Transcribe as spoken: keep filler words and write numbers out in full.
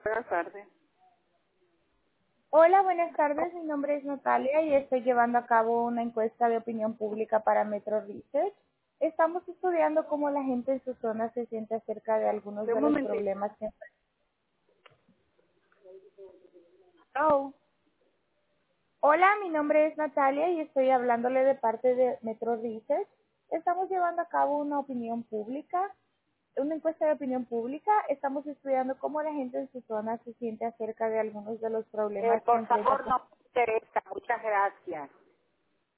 Buenas tardes. Hola, buenas tardes. Mi nombre es Natalia y estoy llevando a cabo una encuesta de opinión pública para Metro Research. Estamos estudiando cómo la gente en su zona se siente acerca de algunos De un de los momentito. problemas que... Oh, Hola, mi nombre es Natalia y estoy hablándole de parte de Metro Research. Estamos llevando a cabo una opinión pública, una encuesta de opinión pública. Estamos estudiando cómo la gente en su zona se siente acerca de algunos de los eh, problemas que por enfrenta. favor, no me interesa. Muchas gracias.